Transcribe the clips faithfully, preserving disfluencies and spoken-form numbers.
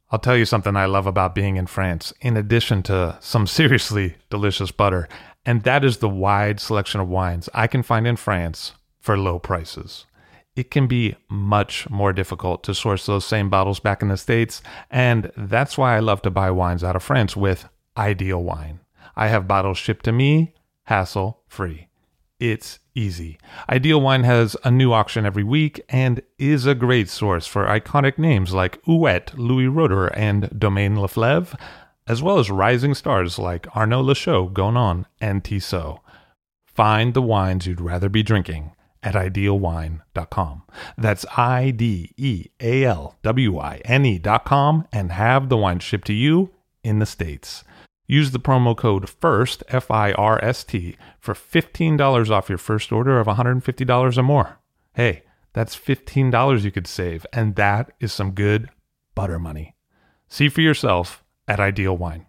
I'll tell you something I love about being in France, in addition to some seriously delicious butter, and that is the wide selection of wines I can find in France for low prices. It can be much more difficult to source those same bottles back in the States, and that's why I love to buy wines out of France with Ideal Wine. I have bottles shipped to me, hassle-free. It's easy. Ideal Wine has a new auction every week and is a great source for iconic names like Ouet, Louis Roeder, and Domaine Leflaive, as well as rising stars like Arnaud Lachaud, Gonon, and Tissot. Find the wines you'd rather be drinking at ideal wine dot com. That's I D E A L W I N E dot com and have the wine shipped to you in the States. Use the promo code FIRST, F I R S T, for fifteen dollars off your first order of one hundred fifty dollars or more. Hey, that's fifteen dollars you could save, and that is some good butter money. See for yourself at Ideal Wine.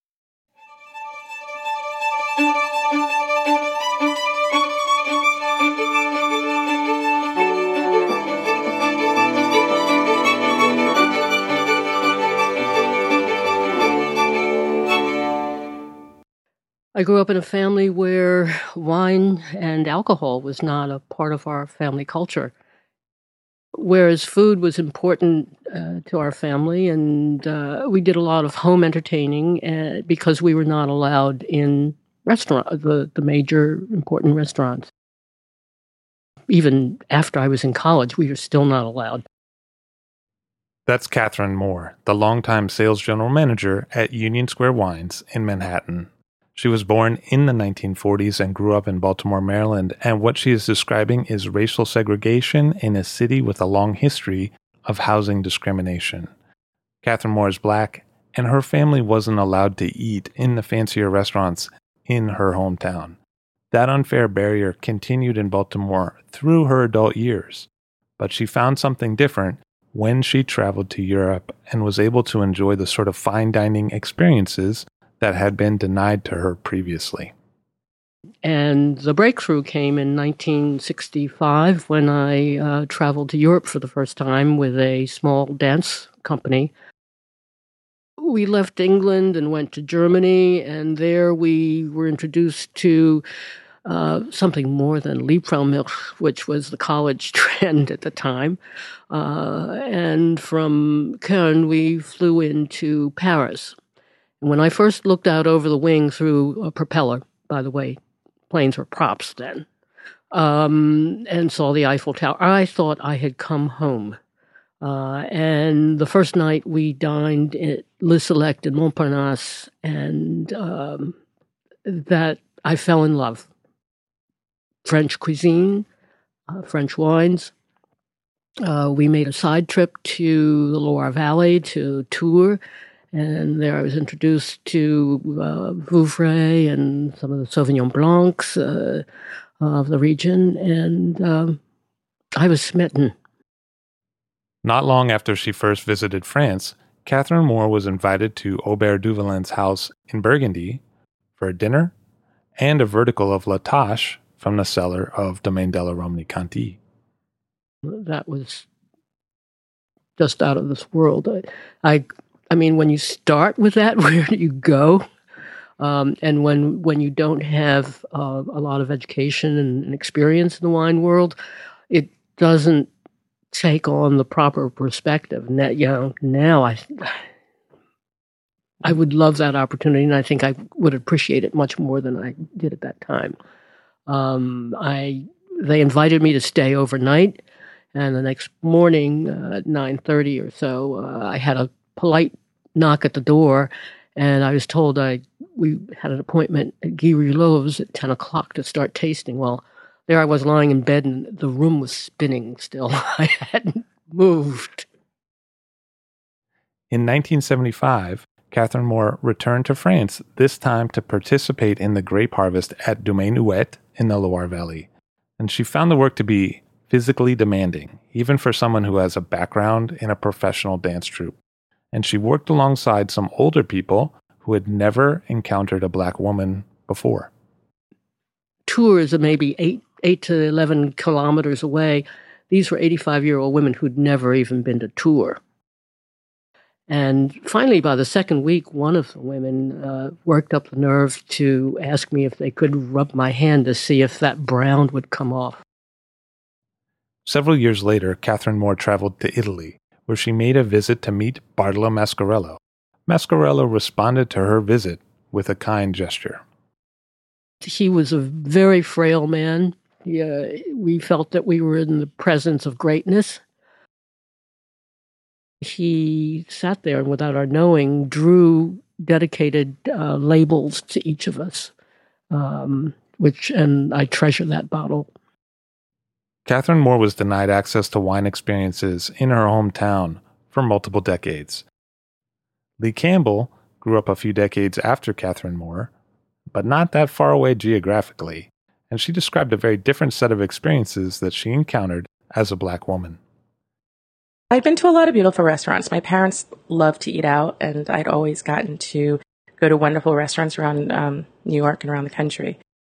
I grew up in a family where wine and alcohol was not a part of our family culture, whereas food was important uh, to our family, and uh, we did a lot of home entertaining uh, because we were not allowed in restaurant the, the major important restaurants. Even after I was in college, we were still not allowed. That's Catherine Moore, the longtime sales general manager at Union Square Wines in Manhattan. She was born in the nineteen forties and grew up in Baltimore, Maryland, and what she is describing is racial segregation in a city with a long history of housing discrimination. Catherine Moore is black, and her family wasn't allowed to eat in the fancier restaurants in her hometown. That unfair barrier continued in Baltimore through her adult years, but she found something different when she traveled to Europe and was able to enjoy the sort of fine dining experiences that had been denied to her previously. And the breakthrough came in nineteen sixty-five when I uh, traveled to Europe for the first time with a small dance company. We left England and went to Germany, and there we were introduced to uh, something more than Liebfraumilch, which was the college trend at the time. Uh, and from Köln, we flew into Paris. When I first looked out over the wing through a propeller, by the way, planes were props then, um, and saw the Eiffel Tower, I thought I had come home. Uh, and the first night we dined at Le Select in Montparnasse, and um, that I fell in love. French cuisine, uh, French wines. Uh, we made a side trip to the Loire Valley, to Tours. And there I was introduced to uh, Vouvray and some of the Sauvignon Blancs uh, of the region, and um, I was smitten. Not long after she first visited France, Catherine Moore was invited to Aubert Duvalin's house in Burgundy for a dinner and a vertical of La Tâche from the cellar of Domaine de la Romanée-Conti. That was just out of this world. I, I I mean, when you start with that, where do you go? Um, and when when you don't have uh, a lot of education and, and experience in the wine world, it doesn't take on the proper perspective. Now, you know, now I I would love that opportunity, and I think I would appreciate it much more than I did at that time. Um, I they invited me to stay overnight, and the next morning uh, at nine thirty or so, uh, I had a polite knock at the door, and I was told I we had an appointment at Guy Rouleau's at ten o'clock to start tasting. Well, there I was lying in bed, and the room was spinning still. I hadn't moved. In nineteen seventy-five, Catherine Moore returned to France, this time to participate in the grape harvest at Domaine Ouet in the Loire Valley. And she found the work to be physically demanding, even for someone who has a background in a professional dance troupe. And she worked alongside some older people who had never encountered a black woman before. Tours are maybe eight, eight to eleven kilometers away. These were eighty-five-year-old women who'd never even been to Tours. And finally, by the second week, one of the women uh, worked up the nerve to ask me if they could rub my hand to see if that brown would come off. Several years later, Catherine Moore traveled to Italy, where she made a visit to meet Bartolo Mascarello. Mascarello responded to her visit with a kind gesture. He was a very frail man. Yeah, we felt that we were in the presence of greatness. He sat there and, without our knowing, drew dedicated uh, labels to each of us, um, which, and I treasure that bottle. Catherine Moore was denied access to wine experiences in her hometown for multiple decades. Lee Campbell grew up a few decades after Catherine Moore, but not that far away geographically, and she described a very different set of experiences that she encountered as a Black woman. I've been to a lot of beautiful restaurants. My parents loved to eat out, and I'd always gotten to go to wonderful restaurants around um, New York and around the country.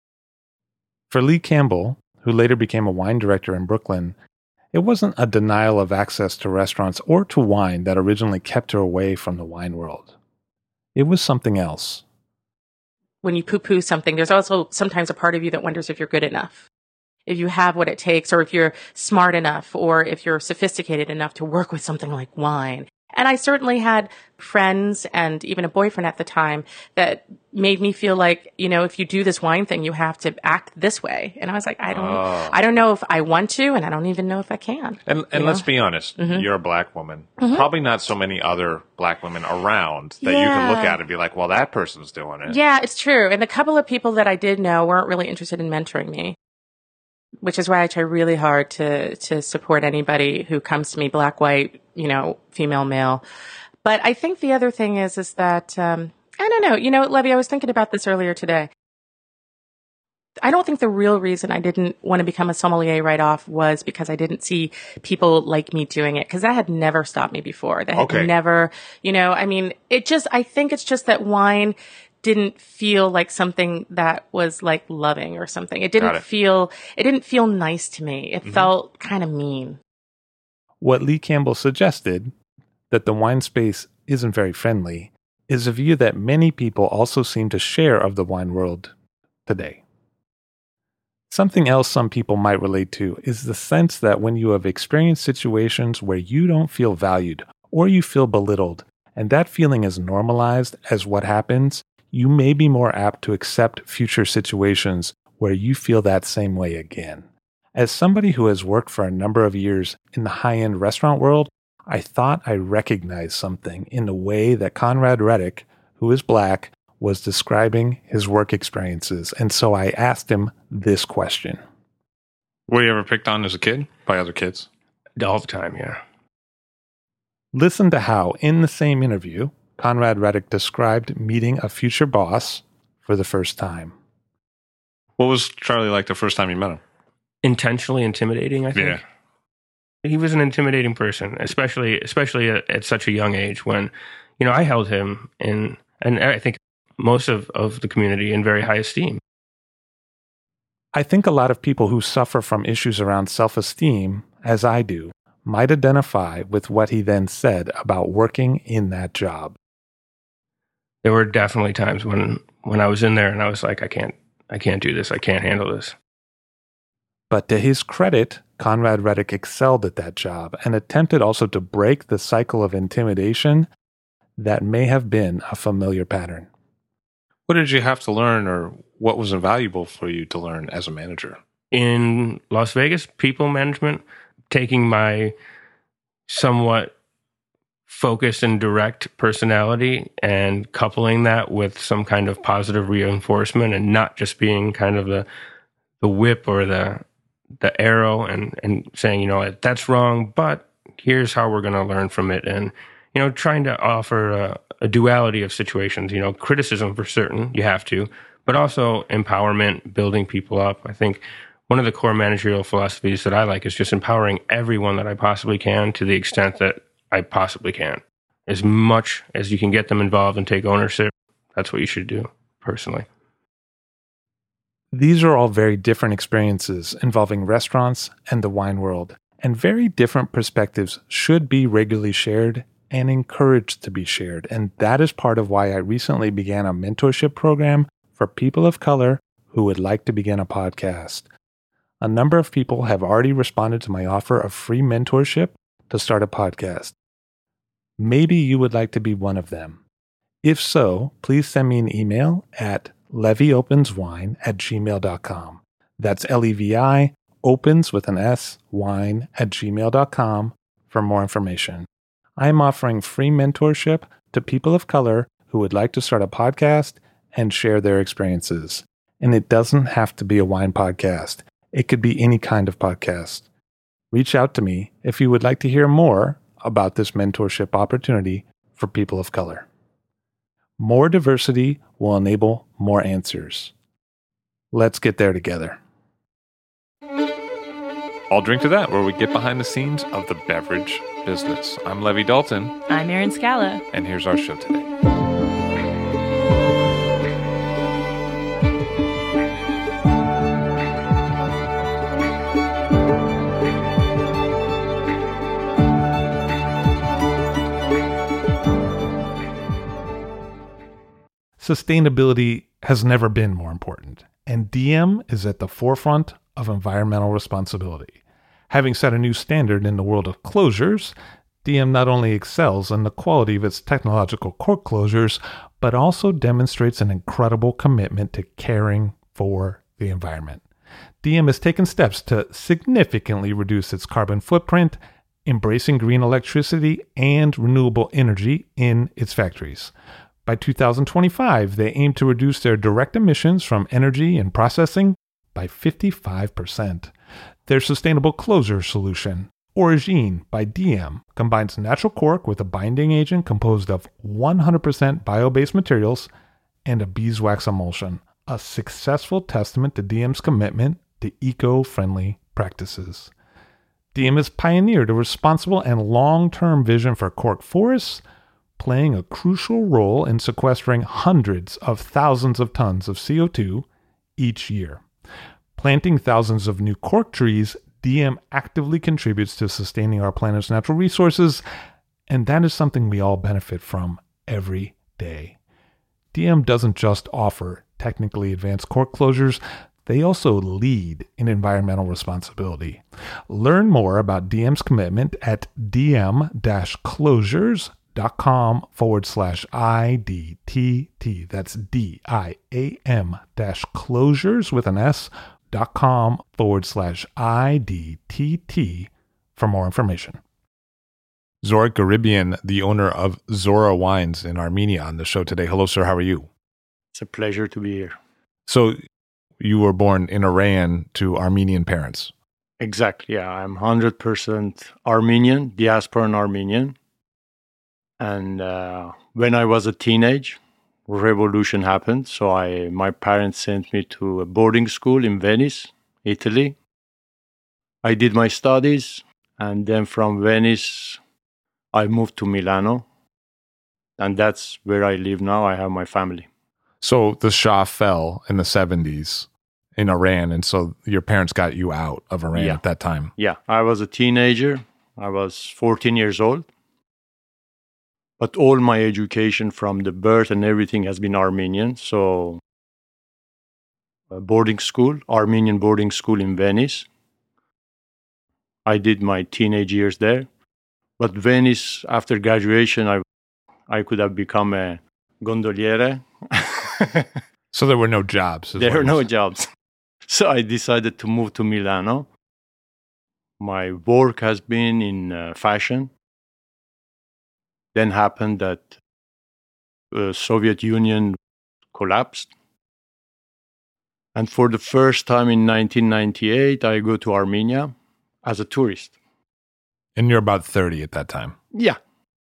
For Lee Campbell, who later became a wine director in Brooklyn, it wasn't a denial of access to restaurants or to wine that originally kept her away from the wine world. It was something else. When you poo-poo something, there's also sometimes a part of you that wonders if you're good enough, if you have what it takes, or if you're smart enough, or if you're sophisticated enough to work with something like wine. And I certainly had friends and even a boyfriend at the time that made me feel like, you know, if you do this wine thing, you have to act this way. And I was like, I don't, oh. I don't know if I want to, and I don't even know if I can. And, and let's know? be honest, mm-hmm. you're a Black woman. Mm-hmm. Probably not so many other Black women around that yeah. you can look at and be like, well, that person's doing it. Yeah, it's true. And the couple of people that I did know weren't really interested in mentoring me, which is why I try really hard to, to support anybody who comes to me, Black, white, you know, female, male. But I think the other thing is, is that, um, I don't know, you know, Levy, I was thinking about this earlier today. I don't think the real reason I didn't want to become a sommelier right off was because I didn't see people like me doing it, because that had never stopped me before. That had okay. never, you know, I mean, it just, I think it's just that wine didn't feel like something that was like loving or something. It didn't it. feel, it didn't feel nice to me. It mm-hmm. felt kind of mean. What Lee Campbell suggested, that the wine space isn't very friendly, is a view that many people also seem to share of the wine world today. Something else some people might relate to is the sense that when you have experienced situations where you don't feel valued or you feel belittled, and that feeling is normalized as what happens, you may be more apt to accept future situations where you feel that same way again. As somebody who has worked for a number of years in the high-end restaurant world, I thought I recognized something in the way that Conrad Reddick, who is Black, was describing his work experiences, and so I asked him this question. Were you ever picked on as a kid by other kids? All the time, yeah. Listen to how, in the same interview, Conrad Reddick described meeting a future boss for the first time. What was Charlie like the first time you met him? Intentionally intimidating, I think. Yeah. He was an intimidating person, especially especially at, at such a young age when, you know, I held him in, and I think most of, of the community in very high esteem. I think a lot of people who suffer from issues around self-esteem, as I do, might identify with what he then said about working in that job. There were definitely times when, when I was in there and I was like, I can't, I can't do this. I can't handle this. But to his credit, Conrad Reddick excelled at that job and attempted also to break the cycle of intimidation that may have been a familiar pattern. What did you have to learn, or what was invaluable for you to learn as a manager? In Las Vegas, people management, taking my somewhat focused and direct personality and coupling that with some kind of positive reinforcement, and not just being kind of the the whip or the the arrow and, and saying, you know, that's wrong, but here's how we're going to learn from it. And, you know, trying to offer a, a duality of situations, you know, criticism for certain, you have to, but also empowerment, building people up. I think one of the core managerial philosophies that I like is just empowering everyone that I possibly can to the extent that I possibly can. As much as you can get them involved and take ownership, that's what you should do, personally. These are all very different experiences involving restaurants and the wine world, and very different perspectives should be regularly shared and encouraged to be shared. And that is part of why I recently began a mentorship program for people of color who would like to begin a podcast. A number of people have already responded to my offer of free mentorship to start a podcast. Maybe you would like to be one of them. If so, please send me an email at leviopenswine at gmail dot com. That's L E V I, opens with an S, wine at gmail dot com for more information. I am offering free mentorship to people of color who would like to start a podcast and share their experiences. And it doesn't have to be a wine podcast. It could be any kind of podcast. Reach out to me if you would like to hear more about this mentorship opportunity for people of color. More diversity will enable more answers. Let's get there together. I'll drink to that, where we get behind the scenes of the beverage business. I'm Levi Dalton. I'm Erin Scala. And here's our show today. Sustainability has never been more important, and D M is at the forefront of environmental responsibility. Having set a new standard in the world of closures, D M not only excels in the quality of its technological cork closures, but also demonstrates an incredible commitment to caring for the environment. D M has taken steps to significantly reduce its carbon footprint, embracing green electricity and renewable energy in its factories. By two thousand twenty-five, they aim to reduce their direct emissions from energy and processing by fifty-five percent. Their sustainable closure solution, Origine by D M, combines natural cork with a binding agent composed of one hundred percent bio-based materials and a beeswax emulsion, a successful testament to D M's commitment to eco-friendly practices. D M has pioneered a responsible and long-term vision for cork forests, playing a crucial role in sequestering hundreds of thousands of tons of C O two each year. Planting thousands of new cork trees, D M actively contributes to sustaining our planet's natural resources, and that is something we all benefit from every day. D M doesn't just offer technically advanced cork closures, they also lead in environmental responsibility. Learn more about D M's commitment at dm-closures.com dot com forward slash I D T T. That's D I A M dash closures with an S dot com forward slash I D T T for more information. Zorik Garibian, the owner of Zora Wines in Armenia, on the show today. Hello, sir. How are you? It's a pleasure to be here. So you were born in Iran to Armenian parents? Exactly. Yeah, I'm one hundred percent Armenian, diasporan Armenian. And uh, when I was a teenage, revolution happened. So I, my parents sent me to a boarding school in Venice, Italy. I did my studies, and then from Venice, I moved to Milano. And that's where I live now. I have my family. So the Shah fell in the seventies in Iran, and so your parents got you out of Iran yeah. at that time. Yeah, I was a teenager. I was fourteen years old. But all my education from the birth and everything has been Armenian. So, a boarding school, Armenian boarding school in Venice. I did my teenage years there. But Venice, after graduation, I I could have become a gondoliere. So there were no jobs. There were no jobs. So I decided to move to Milano. My work has been in uh, fashion. Then happened that the Soviet Union collapsed. And for the first time in nineteen ninety-eight, I go to Armenia as a tourist. And you're about thirty at that time. Yeah.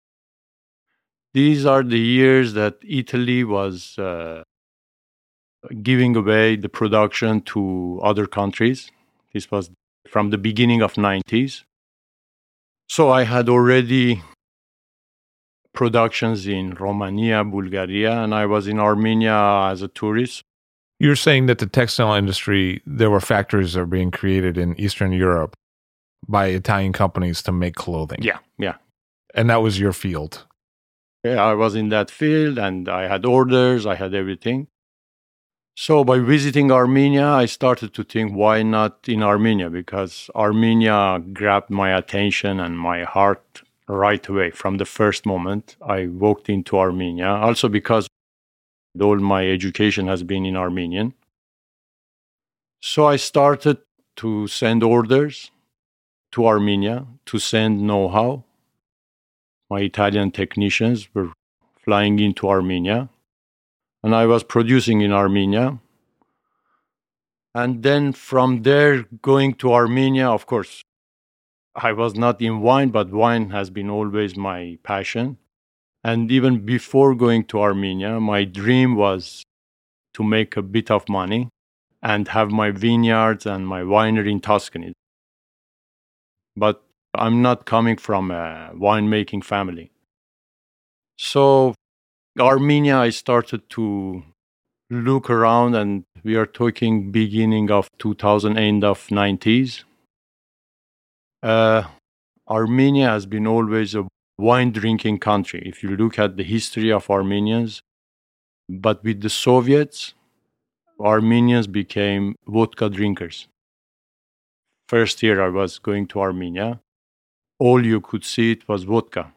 These are the years that Italy was uh, giving away the production to other countries. This was from the beginning of nineties. So I had already productions in Romania, Bulgaria, and I was in Armenia as a tourist. You're saying that the textile industry, there were factories that were being created in Eastern Europe by Italian companies to make clothing. Yeah, yeah. And that was your field. Yeah, I was in that field and I had orders, I had everything. So by visiting Armenia, I started to think, why not in Armenia? Because Armenia grabbed my attention and my heart right away from the first moment I walked into Armenia. Also because all my education has been in Armenian. So I started to send orders to Armenia, to send know-how. My Italian technicians were flying into Armenia, and I was producing in Armenia. And then from there, going to Armenia, of course, I was not in wine, but wine has been always my passion. And even before going to Armenia, my dream was to make a bit of money and have my vineyards and my winery in Tuscany. But I'm not coming from a winemaking family. So Armenia, I started to look around, and we are talking beginning of two thousand, end of nineties. Uh, Armenia has been always a wine drinking country. If you look at the history of Armenians, but with the Soviets, Armenians became vodka drinkers. First year I was going to Armenia, all you could see it was vodka.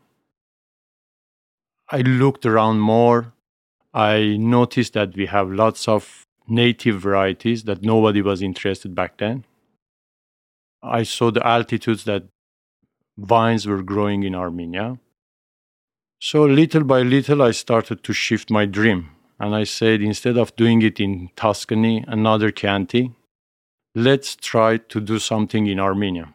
I looked around more. I noticed that we have lots of native varieties that nobody was interested back then. I saw the altitudes that vines were growing in Armenia. So little by little, I started to shift my dream. And I said, instead of doing it in Tuscany, another Chianti, let's try to do something in Armenia.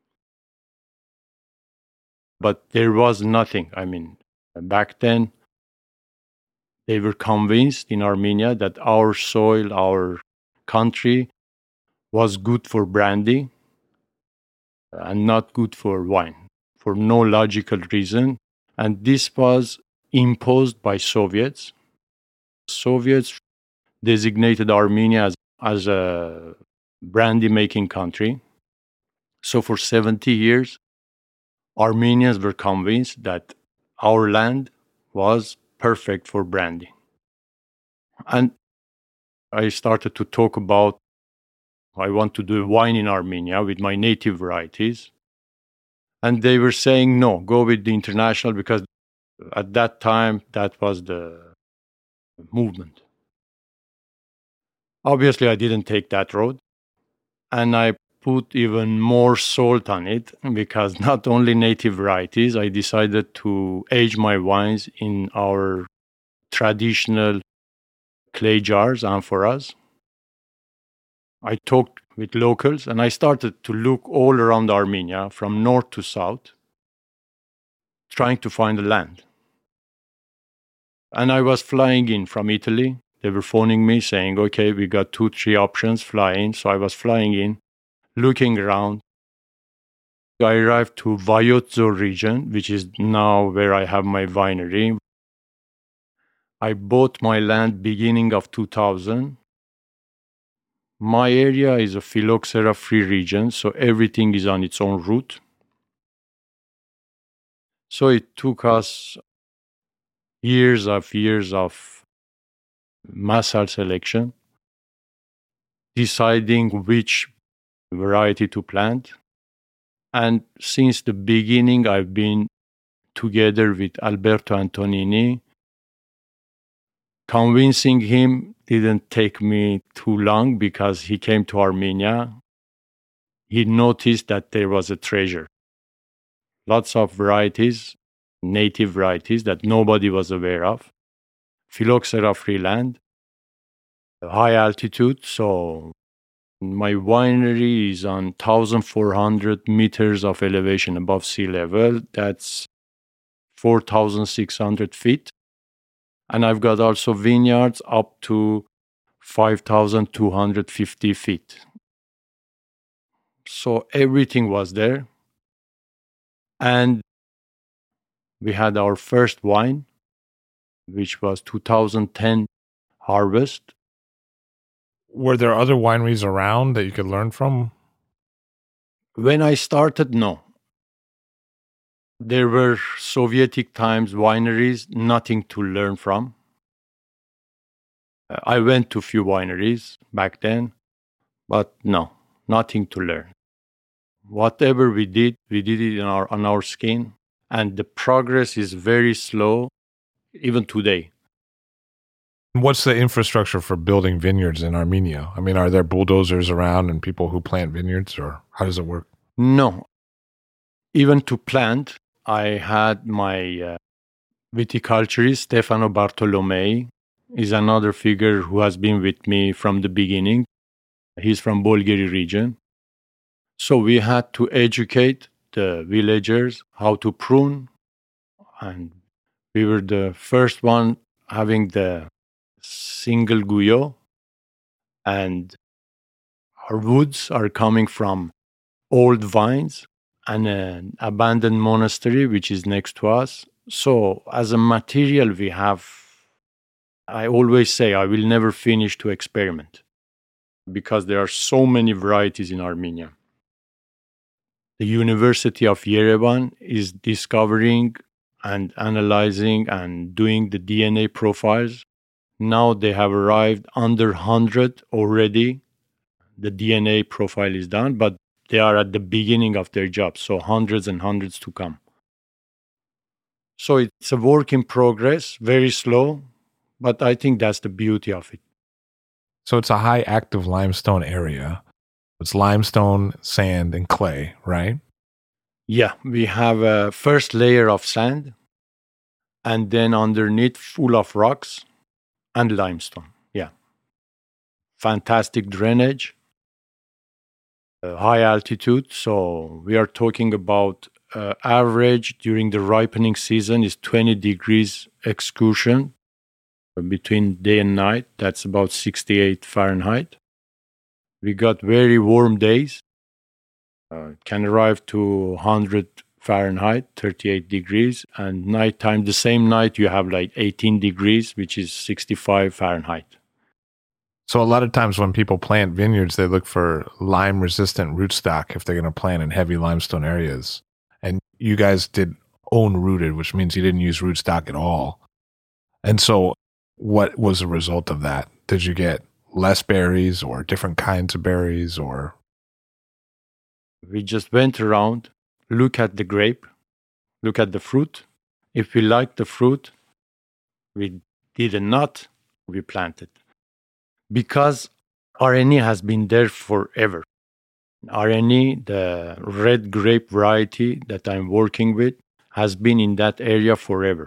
But there was nothing. I mean, back then, they were convinced in Armenia that our soil, our country, was good for brandy and not good for wine, for no logical reason. And this was imposed by Soviets. Soviets designated Armenia as, as a brandy-making country. So for seventy years, Armenians were convinced that our land was perfect for brandy. And I started to talk about, I want to do wine in Armenia with my native varieties. And they were saying, no, go with the international, because at that time, that was the movement. Obviously, I didn't take that road. And I put even more salt on it, because not only native varieties, I decided to age my wines in our traditional clay jars, amphoras. I talked with locals, and I started to look all around Armenia, from north to south, trying to find the land. And I was flying in from Italy. They were phoning me saying, okay, we got two, three options, fly in. So I was flying in, looking around. I arrived to Vayotzo region, which is now where I have my winery. I bought my land beginning of two thousand. My area is a phylloxera-free region, so everything is on its own route. So it took us years of years of massal selection, deciding which variety to plant. And since the beginning, I've been together with Alberto Antonini. Convincing him didn't take me too long, because he came to Armenia. He noticed that there was a treasure. Lots of varieties, native varieties that nobody was aware of. Phylloxera-free land, high altitude. So my winery is on one thousand four hundred meters of elevation above sea level. That's four thousand six hundred feet. And I've got also vineyards up to five thousand two hundred fifty feet. So everything was there. And we had our first wine, which was two thousand ten harvest. Were there other wineries around that you could learn from? When I started, no. There were Sovietic times wineries, nothing to learn from. Uh, I went to a few wineries back then, but no, nothing to learn. Whatever we did, we did it in our, on our skin, and the progress is very slow, even today. What's the infrastructure for building vineyards in Armenia? I mean, are there bulldozers around and people who plant vineyards, or how does it work? No. Even to plant, I had my uh, viticulturist, Stefano Bartolomei, is another figure who has been with me from the beginning. He's from Bolgheri region. So we had to educate the villagers how to prune, and we were the first one having the single guyot, and our woods are coming from old vines and an abandoned monastery which is next to us. So as a material we have, I always say I will never finish to experiment because there are so many varieties in Armenia. The University of Yerevan is discovering and analyzing and doing the D N A profiles. Now they have arrived under one hundred already. The D N A profile is done, but they are at the beginning of their job, so hundreds and hundreds to come. So it's a work in progress, very slow, but I think that's the beauty of it. So it's a high active limestone area. It's limestone, sand, and clay, right? Yeah, we have a first layer of sand, and then underneath full of rocks and limestone. Yeah. Fantastic drainage, uh, high altitude. So we are talking about uh, average during the ripening season is twenty degrees excursion between day and night. That's about sixty-eight Fahrenheit. We got very warm days. Uh, can arrive to one hundred Fahrenheit, thirty-eight degrees. And nighttime, the same night, you have like eighteen degrees, which is sixty-five Fahrenheit. So a lot of times when people plant vineyards, they look for lime-resistant rootstock if they're going to plant in heavy limestone areas. And you guys did own-rooted, which means you didn't use rootstock at all. And so what was the result of that? Did you get less berries or different kinds of berries, or? We just went around, look at the grape, look at the fruit. If we liked the fruit, we did a nut, we planted. Because R N E has been there forever. R N E, the red grape variety that I'm working with, has been in that area forever.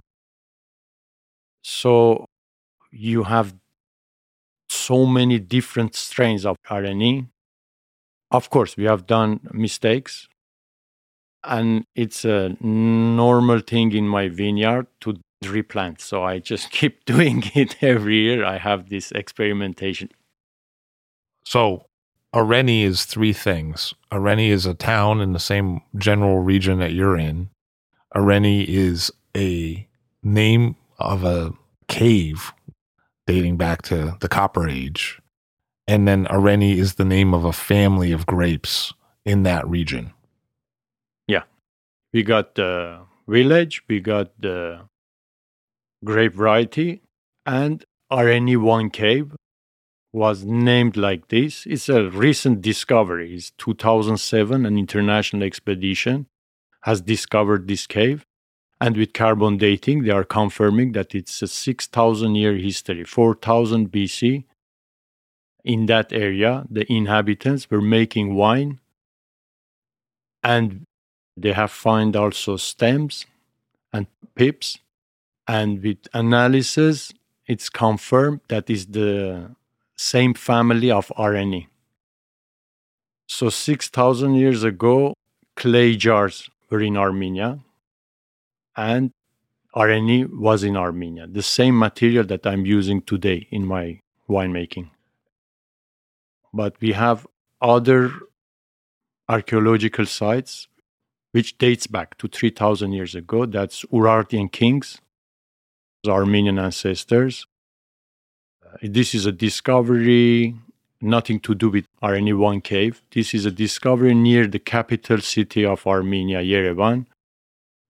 So you have so many different strains of R N E. Of course, we have done mistakes, and it's a normal thing in my vineyard to replant. So I just keep doing it every year. I have this experimentation. So Areni is three things. Areni is a town in the same general region that you're in. Areni is a name of a cave dating back to the Copper Age. And then Areni is the name of a family of grapes in that region. Yeah. We got the village, we got the grape variety, and Areni One Cave was named like this. It's a recent discovery. It's two thousand seven, an international expedition has discovered this cave. And with carbon dating, they are confirming that it's a six thousand year history, four thousand B C. In that area, the inhabitants were making wine, and they have found also stems and pips. And with analysis, it's confirmed that is the same family of Areni. So six thousand years ago, clay jars were in Armenia, and Areni was in Armenia, the same material that I'm using today in my winemaking. But we have other archaeological sites which dates back to three thousand years ago. That's Urartian kings, Armenian ancestors. Uh, this is a discovery, nothing to do with Areni One Cave. This is a discovery near the capital city of Armenia, Yerevan.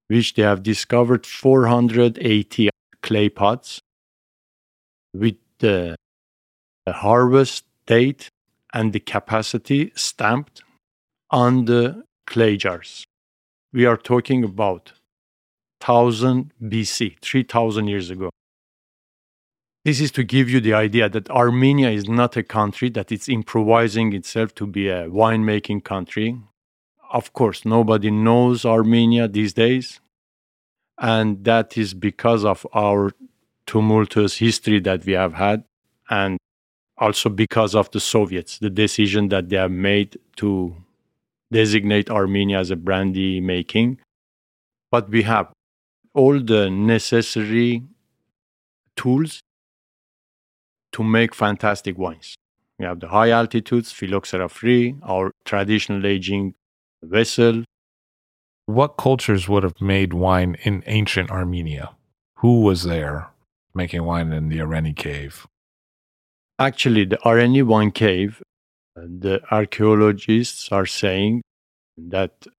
which they have discovered four hundred eighty clay pots with the, the harvest date and the capacity stamped on the clay jars. We are talking about one thousand B C, three thousand years ago. This is to give you the idea that Armenia is not a country that is improvising itself to be a winemaking country. Of course, nobody knows Armenia these days, and that is because of our tumultuous history that we have had, and also because of the Soviets, the decision that they have made to designate Armenia as a brandy making. But we have all the necessary tools to make fantastic wines. We have the high altitudes, phylloxera free, our traditional aging vessel. What cultures would have made wine in ancient Armenia? Who was there making wine in the Areni cave? Actually, the Areni wine cave, the archaeologists are saying that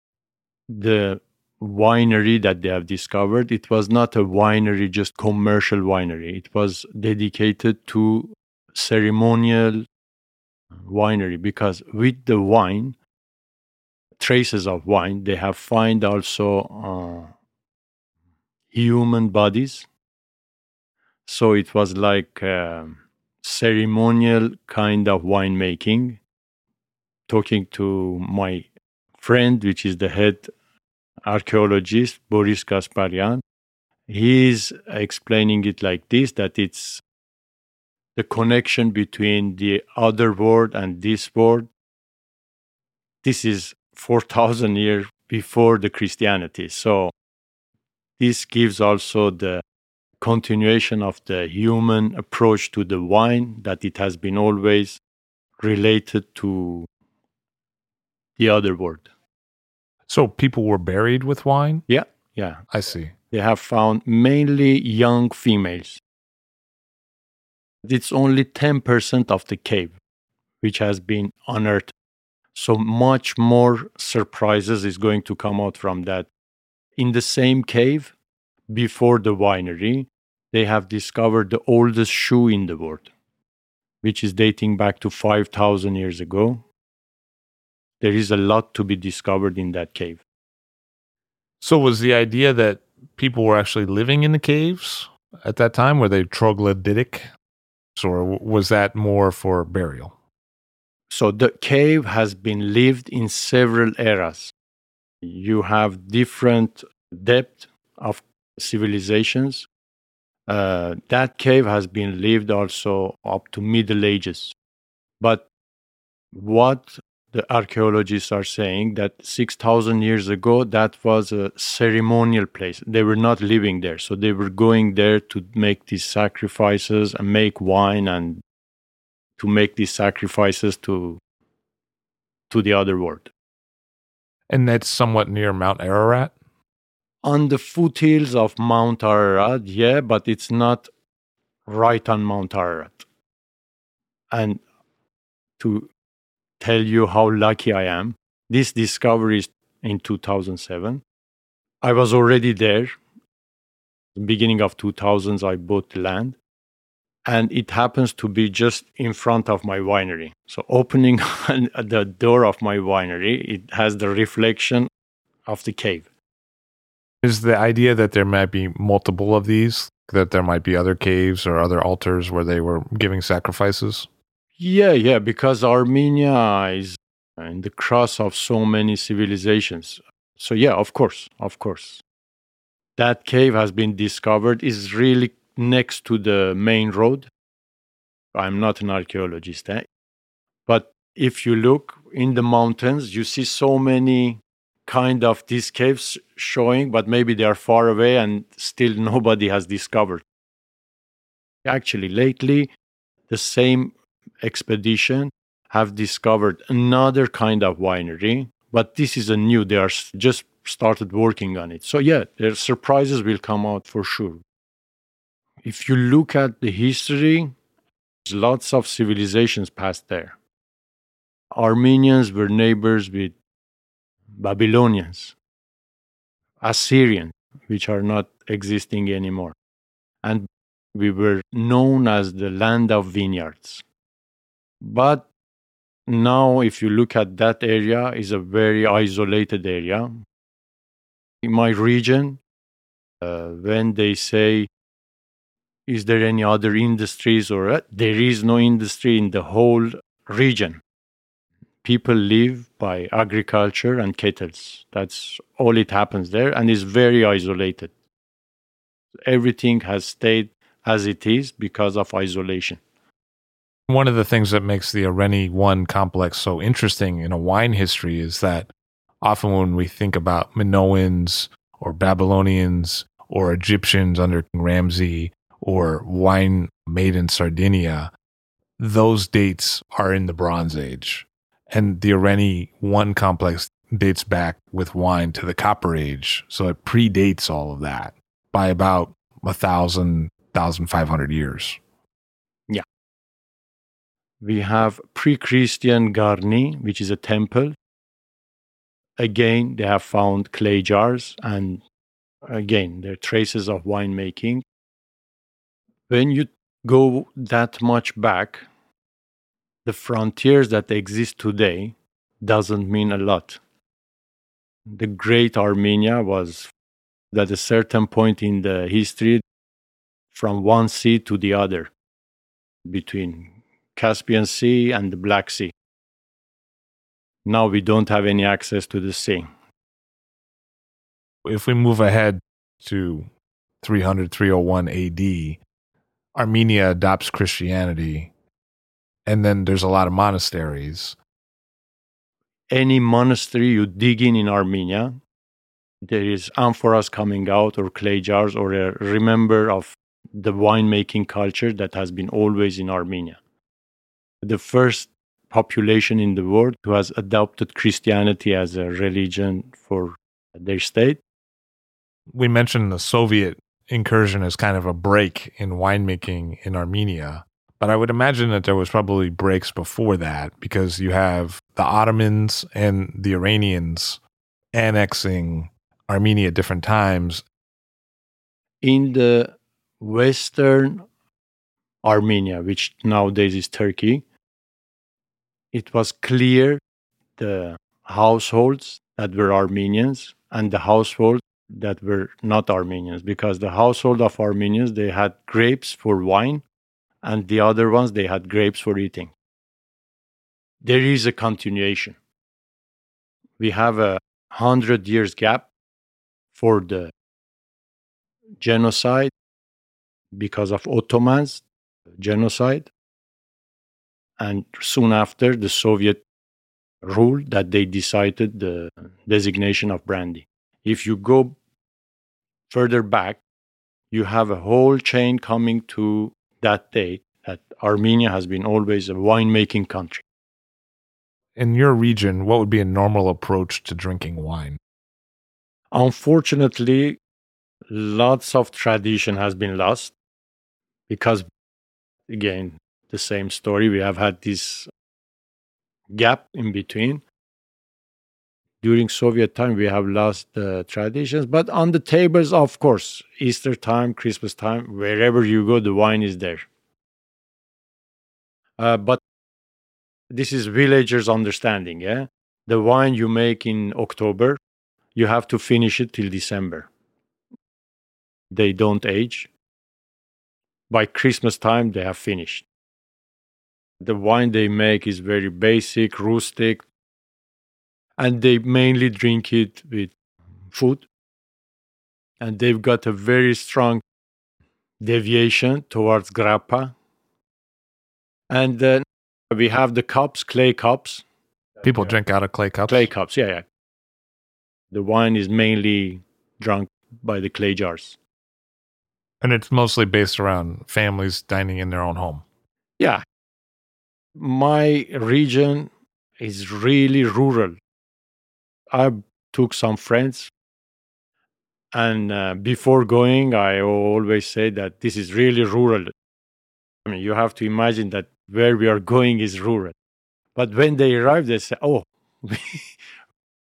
the winery that they have discovered, it was not a winery, just commercial winery. It was dedicated to ceremonial winery, because with the wine, traces of wine, they have found also uh, human bodies. So it was like a ceremonial kind of winemaking. Talking to my friend, which is the head archaeologist, Boris Gasparian, he's explaining it like this, that it's the connection between the other world and this world. This is four thousand years before the Christianity. So this gives also the continuation of the human approach to the wine, that it has been always related to the other world. So people were buried with wine? Yeah, yeah. I see. They have found mainly young females. It's only ten percent of the cave which has been unearthed. So much more surprises is going to come out from that. In the same cave, before the winery, they have discovered the oldest shoe in the world, which is dating back to five thousand years ago. There is a lot to be discovered in that cave. So was the idea that people were actually living in the caves at that time? Were they troglodytic? Or was that more for burial? So the cave has been lived in several eras. You have different depth of civilizations. Uh, that cave has been lived also up to Middle Ages. But what the archaeologists are saying, that six thousand years ago, that was a ceremonial place. They were not living there. So they were going there to make these sacrifices and make wine, and to make these sacrifices to, to the other world. And that's somewhat near Mount Ararat? On the foothills of Mount Ararat, yeah, but it's not right on Mount Ararat. And to tell you how lucky I am, this discovery is in two thousand seven. I was already there. Beginning of two thousands, I bought the land. And it happens to be just in front of my winery. So opening the door of my winery, it has the reflection of the cave. Is the idea that there might be multiple of these? That there might be other caves or other altars where they were giving sacrifices? Yeah, yeah, because Armenia is in the cross of so many civilizations. So yeah, of course, of course. That cave has been discovered, is really next to the main road. I'm not an archaeologist, eh? But if you look in the mountains, you see so many kind of these caves showing, but maybe they are far away and still nobody has discovered. Actually, lately, the same expedition have discovered another kind of winery, but this is a new, they are just started working on it. So yeah, their surprises will come out for sure. If you look at the history, lots of civilizations passed there. Armenians were neighbors with Babylonians. Assyrians, which are not existing anymore. And we were known as the land of vineyards. But now, if you look at that area, is a very isolated area. In my region, uh, when they say, is there any other industries or uh, there is no industry in the whole region. People live by agriculture and kettles. That's all it happens there, and is very isolated. Everything has stayed as it is because of isolation. One of the things that makes the Areni one complex so interesting in a wine history is that often when we think about Minoans or Babylonians or Egyptians under King Ramses or wine made in Sardinia, those dates are in the Bronze Age. And the Areni one complex dates back with wine to the Copper Age. So it predates all of that by about one thousand, one thousand five hundred years. Yeah. We have pre-Christian Garni, which is a temple. Again, they have found clay jars, and again, there are traces of winemaking. When you go that much back, the frontiers that exist today doesn't mean a lot. The Great Armenia was at a certain point in the history from one sea to the other, between Caspian Sea and the Black Sea. Now we don't have any access to the sea. If we move ahead to three hundred, three oh one A D, Armenia adopts Christianity, and then there's a lot of monasteries. Any monastery you dig in in Armenia, there is amphoras coming out or clay jars or a remember of the winemaking culture that has been always in Armenia. The first population in the world who has adopted Christianity as a religion for their state. We mentioned the Soviet incursion as kind of a break in winemaking in Armenia, but I would imagine that there was probably breaks before that because you have the Ottomans and the Iranians annexing Armenia at different times. In the Western Armenia, which nowadays is Turkey, it was clear the households that were Armenians and the households that were not Armenians, because the household of Armenians, they had grapes for wine, and the other ones, they had grapes for eating. There is a continuation. We have a hundred years gap for the genocide because of Ottomans genocide, and soon after the Soviet rule that they decided the designation of brandy. If you go further back, you have a whole chain coming to that date that Armenia has been always a winemaking country. In your region, what would be a normal approach to drinking wine? Unfortunately, lots of tradition has been lost because, again, the same story. We have had this gap in between. During Soviet time, we have lost the traditions. But on the tables, of course, Easter time, Christmas time, wherever you go, the wine is there. Uh, but this is villagers' understanding, yeah? The wine you make in October, you have to finish it till December. They don't age. By Christmas time, they have finished. The wine they make is very basic, rustic, and they mainly drink it with food. And they've got a very strong deviation towards grappa. And then we have the cups, clay cups. People drink out of clay cups? Clay cups, yeah, yeah. The wine is mainly drunk by the clay jars. And it's mostly based around families dining in their own home. Yeah. My region is really rural. I took some friends, and uh, before going, I always say that this is really rural. I mean, you have to imagine that where we are going is rural. But when they arrive, they say, oh,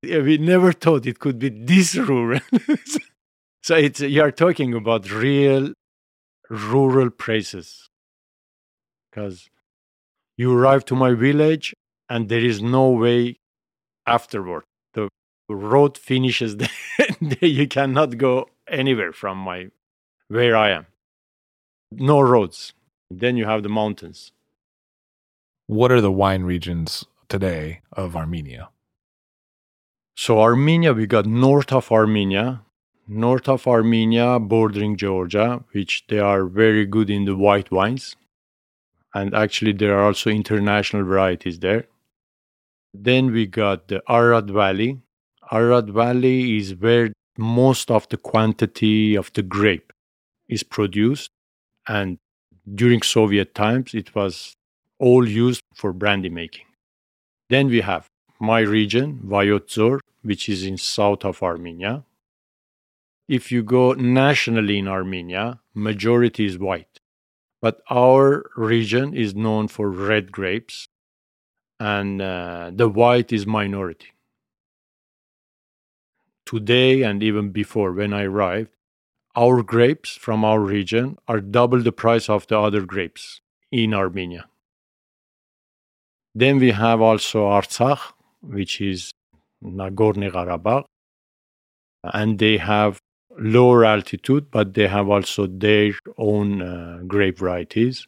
We never thought it could be this rural. So it's you are talking about real rural places. Because you arrive to my village and there is no way afterward. The road finishes there. You cannot go anywhere from my where I am. No roads. Then you have the mountains. What are the wine regions today of Armenia? So Armenia, we got north of Armenia, north of Armenia bordering Georgia, which they are very good in the white wines. And actually there are also international varieties there. Then we got the Arad Valley. Arad Valley is where most of the quantity of the grape is produced. And during Soviet times, it was all used for brandy making. Then we have my region, Vayotzor, which is in south of Armenia. If you go nationally in Armenia, majority is white. But our region is known for red grapes, and uh, the white is minority. Today and even before when I arrived, our grapes from our region are double the price of the other grapes in Armenia. Then we have also Artsakh, which is Nagorno-Karabakh, and they have lower altitude, but they have also their own uh, grape varieties.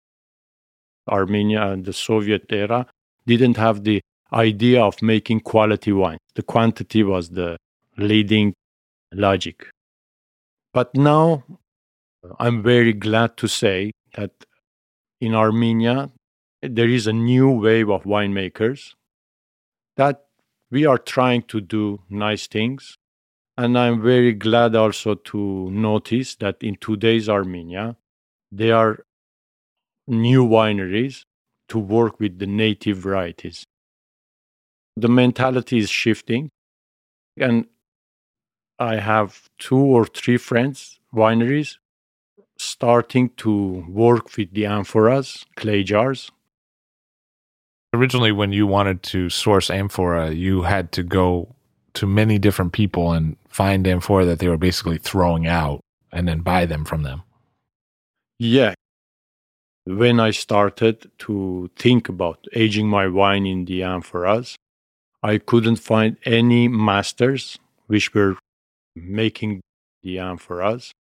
Armenia and the Soviet era didn't have the idea of making quality wine. The quantity was the leading logic. But now I'm very glad to say that in Armenia, there is a new wave of winemakers that we are trying to do nice things. And I'm very glad also to notice that in today's Armenia, there are new wineries to work with the native varieties. The mentality is shifting, and I have two or three friends, wineries, starting to work with the amphoras, clay jars. Originally, when you wanted to source amphora, you had to go to many different people and find amphora that they were basically throwing out and then buy them from them. Yeah. When I started to think about aging my wine in the amphoras, I couldn't find any masters which were making the amphoras.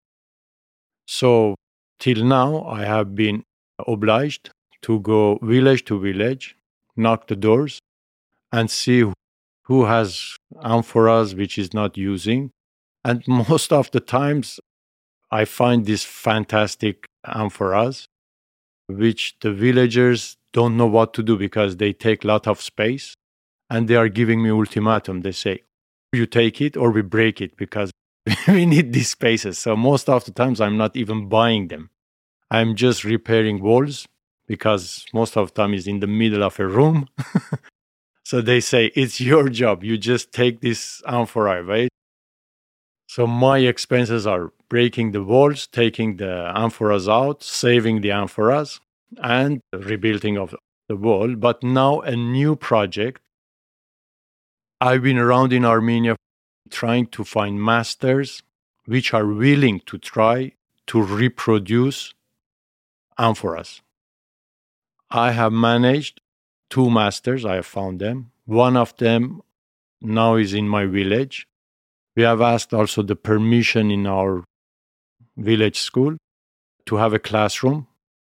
So till now, I have been obliged to go village to village, knock the doors, and see who has amphoras which is not using. And most of the times, I find these fantastic amphoras, which the villagers don't know what to do because they take a lot of space, and they are giving me ultimatum. They say, you take it or we break it because we need these spaces. So most of the times, I'm not even buying them. I'm just repairing walls because most of the time is in the middle of a room. So they say, it's your job. You just take this amphora, right? So my expenses are breaking the walls, taking the amphoras out, saving the amphoras, and rebuilding of the wall. But now a new project. I've been around in Armenia trying to find masters which are willing to try to reproduce amphoras. I have managed two masters, I have found them. One of them now is in my village. We have asked also the permission in our village school to have a classroom.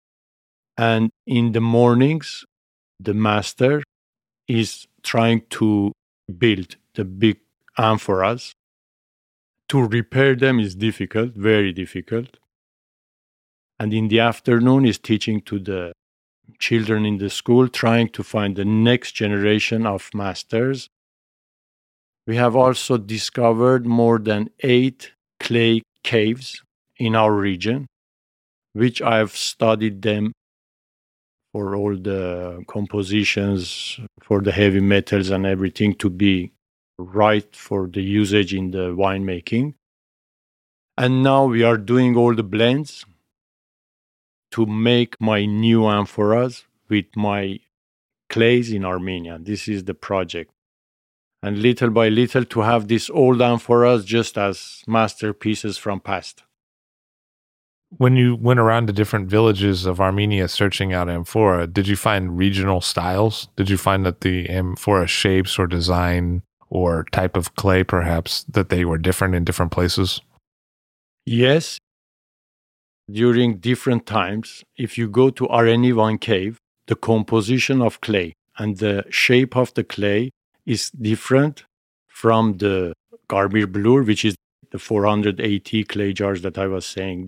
And in the mornings, the master is trying to build the big amphoras. To repair them is difficult, very difficult. And in the afternoon is teaching to the children in the school, trying to find the next generation of masters. We have also discovered more than eight clay caves in our region, which I've studied them for all the compositions, for the heavy metals and everything to be right for the usage in the winemaking. And now we are doing all the blends to make my new amphoras with my clays in Armenia. This is the project. and little by little to have these old amphoras just as masterpieces from past. When you went around to different villages of Armenia searching out amphora, did you find regional styles? Did you find that the amphora shapes or design or type of clay, perhaps, that they were different in different places? Yes. During different times, if you go to Areni Wine Cave, the composition of clay and the shape of the clay is different from the Garbir Blur, which is the four hundred eighty clay jars that I was saying.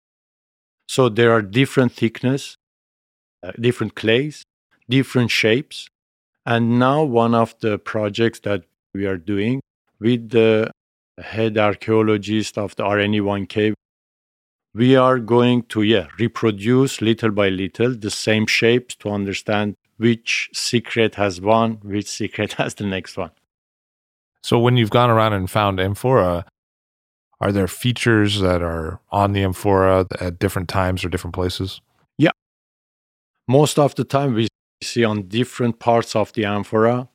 So there are different thickness, uh, different clays, different shapes. And now one of the projects that we are doing with the head archaeologist of the Areni Wine Cave, we are going to, yeah, reproduce little by little the same shapes to understand which secret has one, which secret has the next one. So when you've gone around and found amphora, are there features that are on the amphora at different times or different places? Yeah. Most of the time we see on different parts of the amphora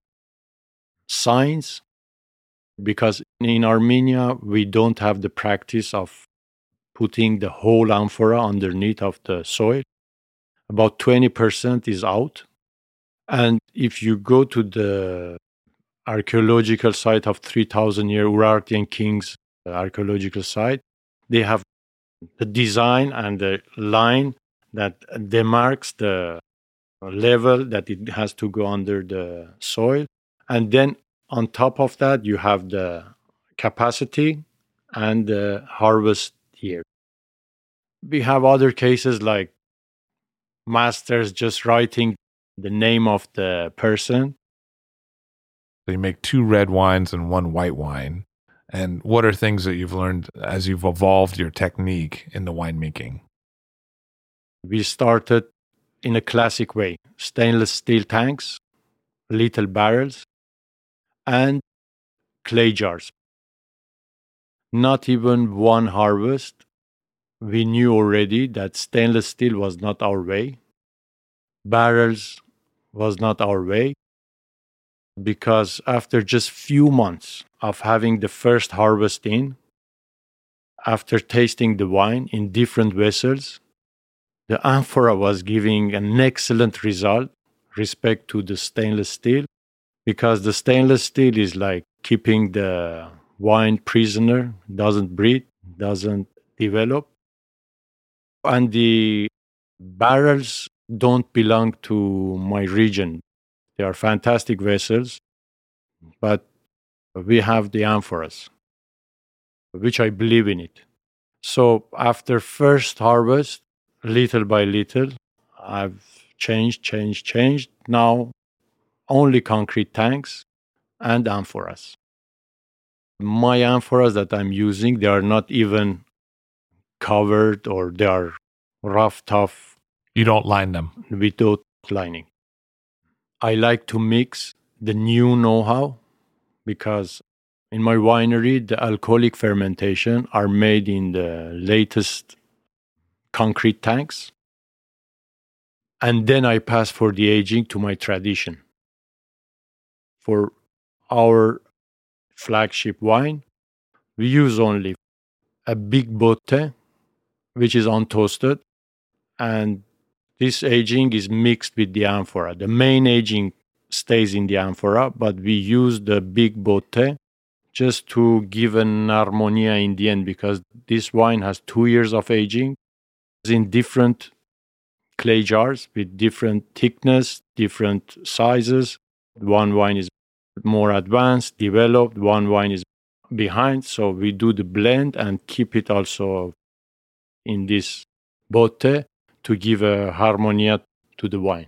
signs, because in Armenia we don't have the practice of putting the whole amphora underneath of the soil. About twenty percent is out. And if you go to the archaeological site of three thousand year Urartian Kings archaeological site, they have the design and the line that demarks the level that it has to go under the soil. And then on top of that, you have the capacity and the harvest year. We have other cases like masters just writing the name of the person. They make two red wines and one white wine. And what are things that you've learned as you've evolved your technique in the winemaking? We started in a classic way: stainless steel tanks, little barrels, and clay jars. Not even one harvest. We knew already that stainless steel was not our way. Barrels was not our way. Because after just few months of having the first harvest in, after tasting the wine in different vessels, the amphora was giving an excellent result respect to the stainless steel, because the stainless steel is like keeping the wine prisoner, doesn't breathe, doesn't develop. And the barrels don't belong to my region. They are fantastic vessels, but we have the amphoras, which I believe in it. So after first harvest, little by little, I've changed, changed, changed. Now only concrete tanks and amphoras. My amphoras that I'm using, they are not even covered, or they are rough, tough. You don't line them? Without lining. I like to mix the new know-how, because in my winery, the alcoholic fermentation are made in the latest concrete tanks. And then I pass for the aging to my tradition. For our flagship wine, we use only a big botte, which is untoasted, and this aging is mixed with the amphora. The main aging stays in the amphora, but we use the big botte just to give an harmonia in the end, because this wine has two years of aging in different clay jars with different thickness, different sizes. One wine is more advanced, developed, one wine is behind. So we do the blend and keep it also in this botte to give a harmonia to the wine.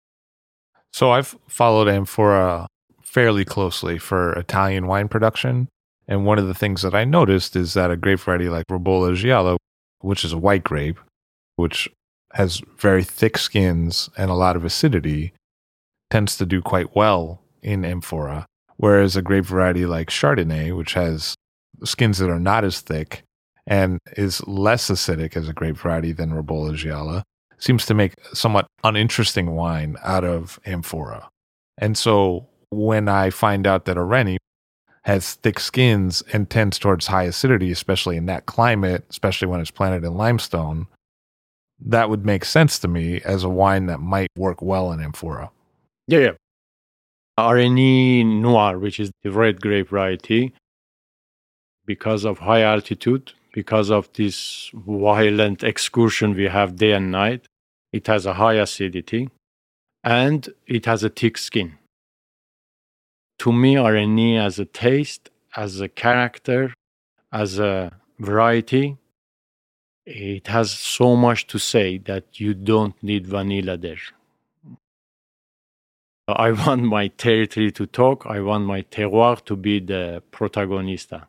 So I've followed amphora fairly closely for Italian wine production. And one of the things that I noticed is that a grape variety like Ribolla Giallo, which is a white grape, which has very thick skins and a lot of acidity, tends to do quite well in amphora. Whereas a grape variety like Chardonnay, which has skins that are not as thick and is less acidic as a grape variety than Ribolla Giallo, seems to make somewhat uninteresting wine out of amphora. And so when I find out that a Rennie has thick skins and tends towards high acidity, especially in that climate, especially when it's planted in limestone, that would make sense to me as a wine that might work well in amphora. Yeah, yeah. Rennie Noir, which is the red grape variety, because of high altitude, because of this violent excursion we have day and night, it has a high acidity and it has a thick skin. To me, Rennie as a taste, as a character, as a variety, it has so much to say that you don't need vanilla there. I want my territory to talk. I want my terroir to be the protagonista.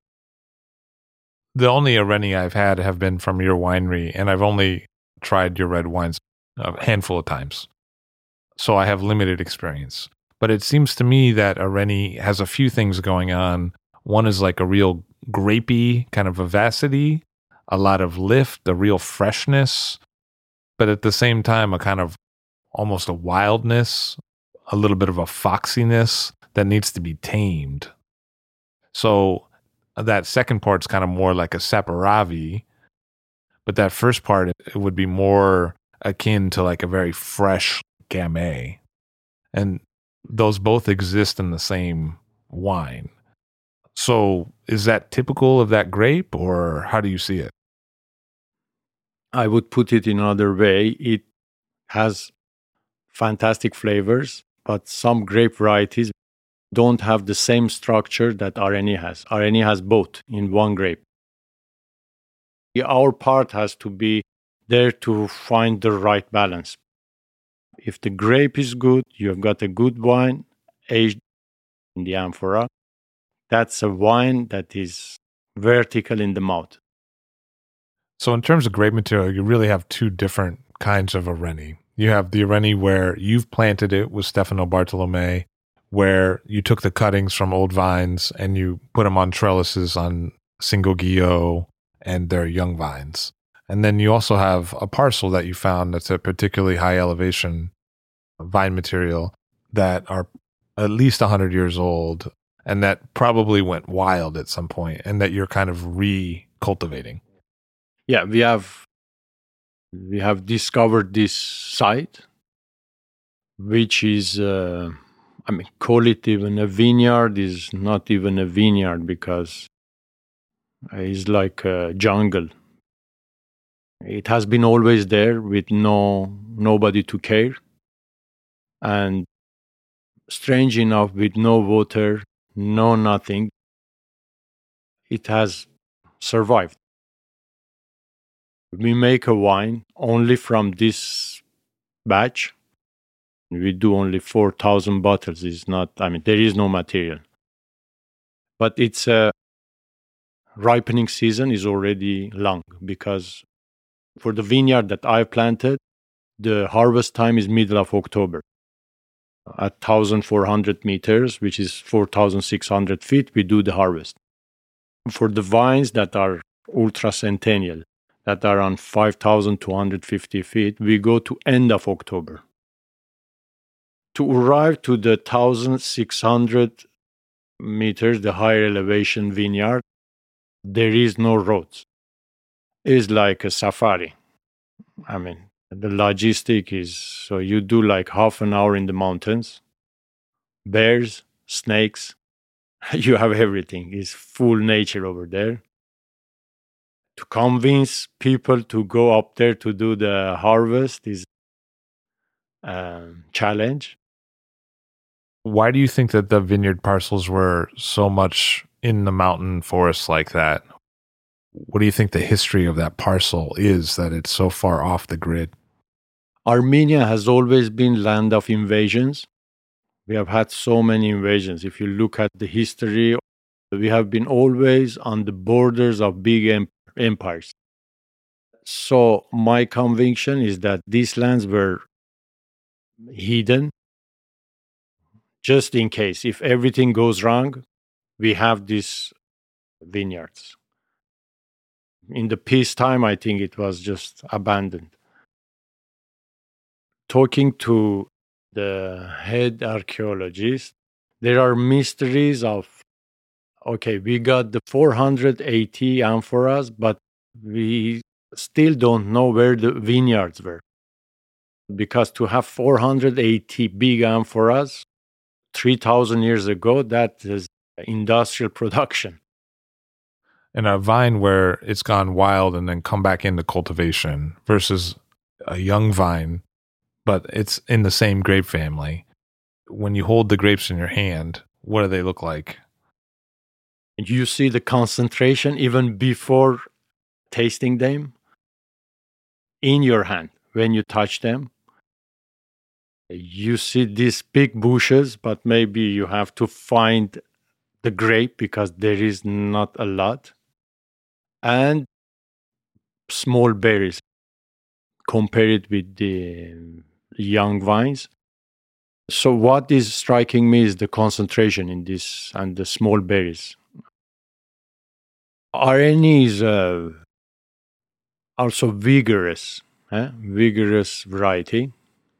The only Rennie I've had have been from your winery, and I've only tried your red wines a handful of times. So I have limited experience. But it seems to me that a Rennie has a few things going on. One is like a real grapey kind of vivacity, a lot of lift, a real freshness, but at the same time, a kind of almost a wildness, a little bit of a foxiness that needs to be tamed. So that second part's kind of more like a Saperavi, but that first part, it would be more akin to like a very fresh Gamay. And those both exist in the same wine. So is that typical of that grape, or how do you see it? I would put it in another way. It has fantastic flavors, but some grape varieties don't have the same structure that Rennie has. Rennie has both in one grape. Our part has to be there to find the right balance. If the grape is good, you've got a good wine aged in the amphora. That's a wine that is vertical in the mouth. So in terms of grape material, you really have two different kinds of a Rennie. You have the Rennie where you've planted it with Stefano Bartolomei, where you took the cuttings from old vines and you put them on trellises on Cinco Gio and their young vines. And then you also have a parcel that you found that's a particularly high elevation vine material that are at least one hundred years old and that probably went wild at some point and that you're kind of re-cultivating. Yeah, we have we have discovered this site, which is, uh, I mean, call it even a vineyard, is not even a vineyard because it's like a jungle. It has been always there with no nobody to care. And strange enough, with no water, no nothing, it has survived. We make a wine only from this batch. We do only four thousand bottles. It's not, I mean, there is no material. But it's a ripening season is already long because for the vineyard that I planted, the harvest time is middle of October. At one thousand four hundred meters, which is four thousand six hundred feet, we do the harvest. For the vines that are ultra centennial, that are on five thousand two hundred fifty feet, we go to end of October. To arrive to the one thousand six hundred meters, the higher elevation vineyard, there is no roads. It's like a safari. I mean, the logistic is, so you do like half an hour in the mountains, bears, snakes, you have everything. It's full nature over there. To convince people to go up there to do the harvest is a challenge. Why do you think that the vineyard parcels were so much in the mountain forests like that? What do you think the history of that parcel is that it's so far off the grid? Armenia has always been land of invasions. We have had so many invasions. If you look at the history, we have been always on the borders of big em- empires. So my conviction is that these lands were hidden just in case. If everything goes wrong, we have these vineyards. In the peacetime, I think it was just abandoned. Talking to the head archaeologist, there are mysteries of, okay, we got the four hundred eighty amphoras, but we still don't know where the vineyards were. Because to have four hundred eighty big amphoras three thousand years ago, that is industrial production. And a vine where it's gone wild and then come back into cultivation versus a young vine, but it's in the same grape family. When you hold the grapes in your hand, what do they look like? You see the concentration even before tasting them in your hand. When you touch them, you see these big bushes, but maybe you have to find the grape because there is not a lot. And small berries. Compare it with the young vines. So what is striking me is the concentration in this and the small berries. R N E is uh, also vigorous, eh? vigorous variety.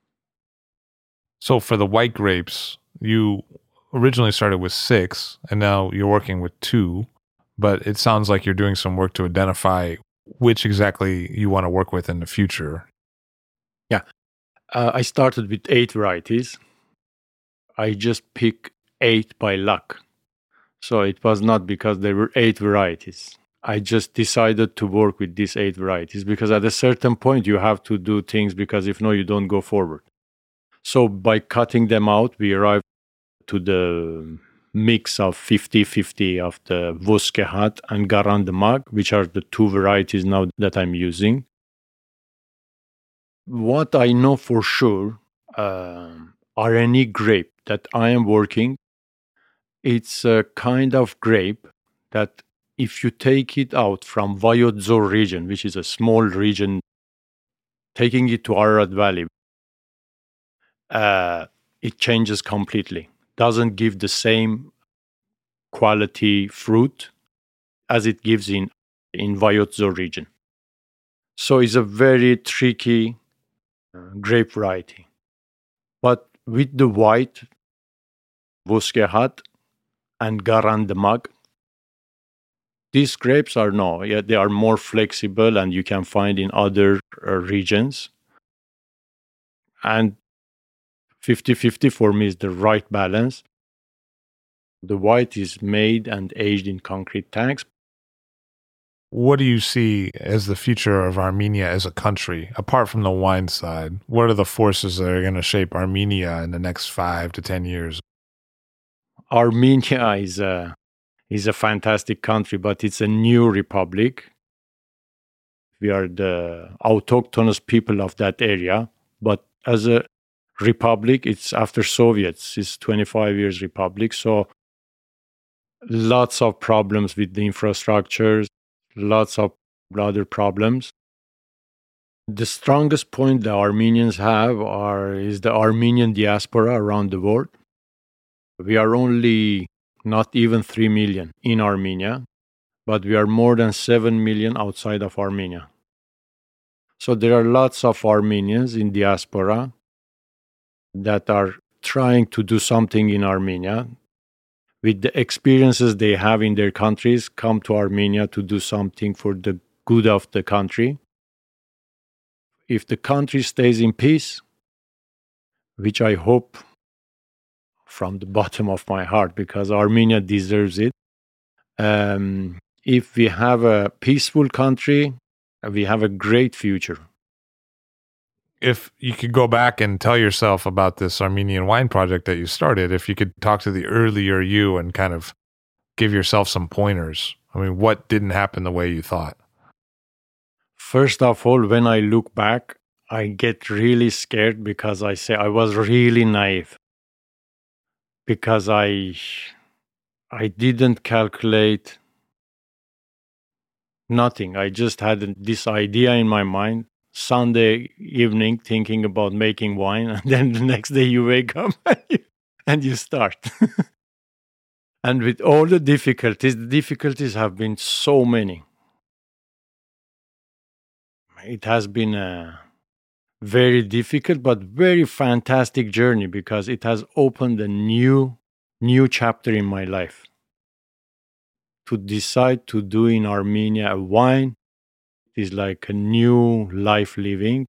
So for the white grapes, you originally started with six, and now you're working with two, but it sounds like you're doing some work to identify which exactly you want to work with in the future. Yeah. Uh, I started with eight varieties. I just picked eight by luck. So it was not because there were eight varieties. I just decided to work with these eight varieties because at a certain point you have to do things because if no, you don't go forward. So by cutting them out, we arrived to the mix of fifty fifty of the Voskehat and Garan de Mag, which are the two varieties now that I'm using. What I know for sure, uh, R N E grape that I am working, it's a kind of grape that if you take it out from Vayotzor region, which is a small region, taking it to Ararat Valley, uh, it changes completely. Doesn't give the same quality fruit as it gives in, in Vayotzor region. So it's a very tricky uh, grape variety. But with the white Voskehat and Garan de Mag, these grapes are no, yeah, they are more flexible and you can find in other uh, regions. And fifty fifty for me is the right balance. The white is made and aged in concrete tanks. What do you see as the future of Armenia as a country, apart from the wine side? What are the forces that are going to shape Armenia in the next five to ten years? Armenia is a, is a fantastic country, but it's a new republic. We are the autochthonous people of that area. But as a republic, it's after Soviets, it's twenty-five years republic. So lots of problems with the infrastructures, lots of other problems. The strongest point the Armenians have are is the Armenian diaspora around the world. We are only not even three million in Armenia, but we are more than seven million outside of Armenia. So there are lots of Armenians in diaspora that are trying to do something in Armenia. With the experiences they have in their countries, come to Armenia to do something for the good of the country. If the country stays in peace, which I hope from the bottom of my heart, because Armenia deserves it. Um, if we have a peaceful country, we have a great future. If you could go back and tell yourself about this Armenian wine project that you started, if you could talk to the earlier you and kind of give yourself some pointers, I mean, what didn't happen the way you thought? First of all, when I look back, I get really scared because I say I was really naive. Because I, I didn't calculate nothing. I just had this idea in my mind. Sunday evening thinking about making wine, and then the next day you wake up and you, and you start. And with all the difficulties, the difficulties have been so many. It has been a very difficult but very fantastic journey because it has opened a new, new chapter in my life. To decide to do in Armenia a wine is like a new life living.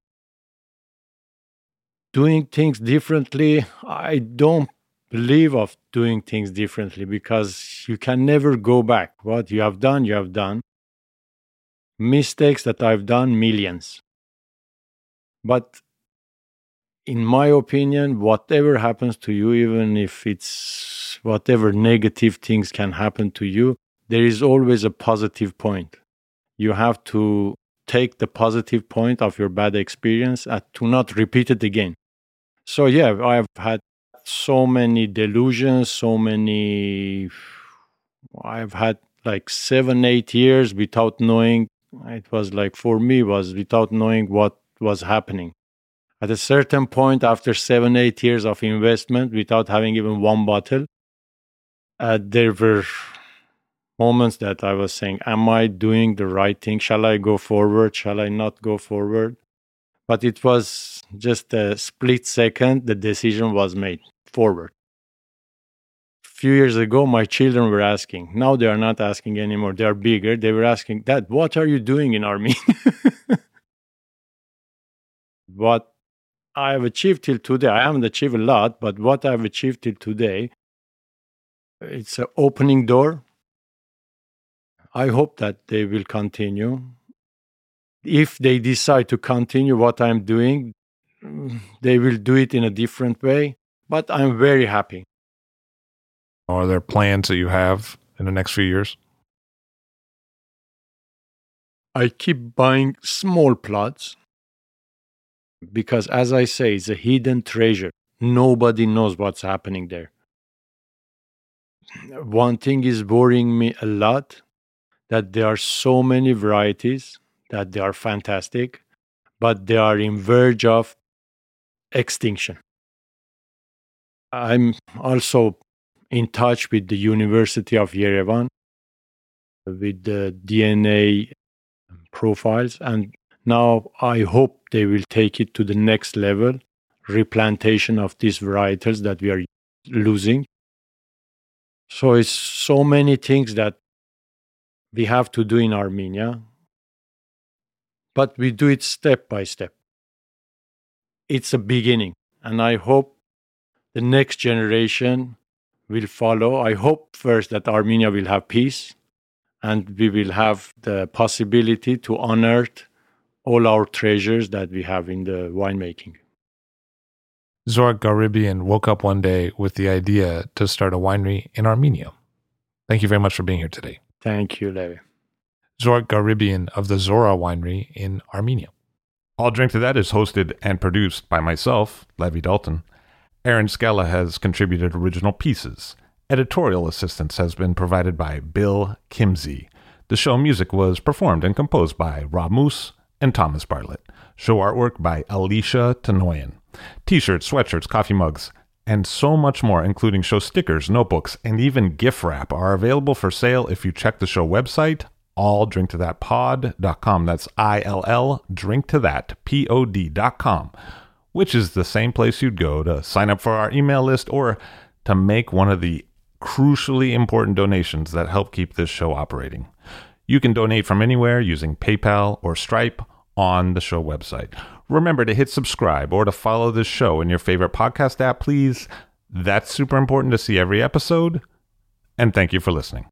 Doing things differently, I don't believe of doing things differently because you can never go back. What you have done, you have done. Mistakes that I've done, millions. But in my opinion, whatever happens to you, even if it's whatever negative things can happen to you, there is always a positive point. You have to take the positive point of your bad experience and to not repeat it again. So yeah, I've had so many delusions, so many, I've had like seven, eight years without knowing, it was like for me was without knowing what was happening. At a certain point, after seven, eight years of investment, without having even one bottle, uh, there were moments that I was saying, am I doing the right thing? Shall I go forward? Shall I not go forward? But it was just a split second, the decision was made forward. A few years ago, my children were asking. Now they are not asking anymore. They are bigger. They were asking, Dad, what are you doing in Armenia? What I have achieved till today, I haven't achieved a lot, but what I've achieved till today, it's an opening door. I hope that they will continue. If they decide to continue what I'm doing, they will do it in a different way, but I'm very happy. Are there plans that you have in the next few years? I keep buying small plots because, as I say, it's a hidden treasure. Nobody knows what's happening there. One thing is worrying me a lot, that there are so many varieties that they are fantastic, but they are in verge of extinction. I'm also in touch with the University of Yerevan with the D N A profiles, and now I hope they will take it to the next level, replantation of these varietals that we are losing. So it's so many things that we have to do in Armenia, but we do it step by step. It's a beginning, and I hope the next generation will follow. I hope first that Armenia will have peace, and we will have the possibility to unearth all our treasures that we have in the winemaking. Zorak Garibian woke up one day with the idea to start a winery in Armenia. Thank you very much for being here today. Thank you, Levi. Zorak Garibian of the Zora Winery in Armenia. All Drink to That is hosted and produced by myself, Levi Dalton. Aaron Skella has contributed original pieces. Editorial assistance has been provided by Bill Kimsey. The show music was performed and composed by Rob Moose and Thomas Bartlett. Show artwork by Alicia Tenoyan. T-shirts, sweatshirts, coffee mugs, and so much more, including show stickers, notebooks, and even gift wrap, are available for sale if you check the show website, all drink to that pod dot com. That's I L L, drink to that, P O D dot com, which is the same place you'd go to sign up for our email list or to make one of the crucially important donations that help keep this show operating. You can donate from anywhere using PayPal or Stripe on the show website. Remember to hit subscribe or to follow this show in your favorite podcast app, please. That's super important to see every episode. And thank you for listening.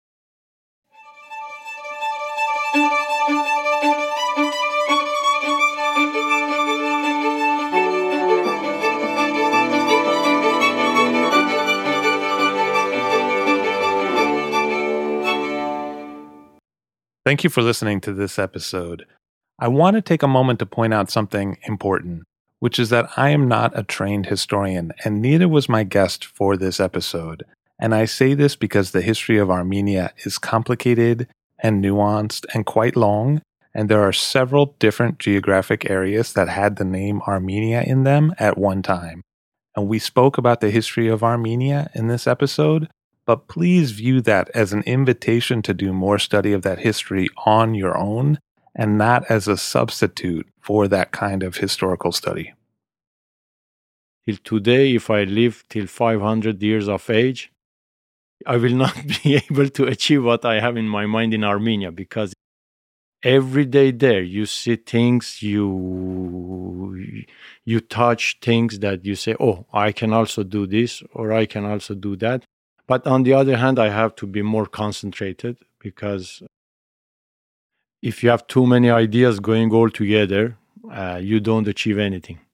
Thank you for listening to this episode. I want to take a moment to point out something important, which is that I am not a trained historian, and neither was my guest for this episode. And I say this because the history of Armenia is complicated and nuanced and quite long, and there are several different geographic areas that had the name Armenia in them at one time. And we spoke about the history of Armenia in this episode, but please view that as an invitation to do more study of that history on your own, and not as a substitute for that kind of historical study. till today, if I live till five hundred years of age, I will not be able to achieve what I have in my mind in Armenia, because every day there you see things, you you touch things that you say, oh, I can also do this, or I can also do that. But on the other hand, I have to be more concentrated, because if you have too many ideas going all together, uh, you don't achieve anything.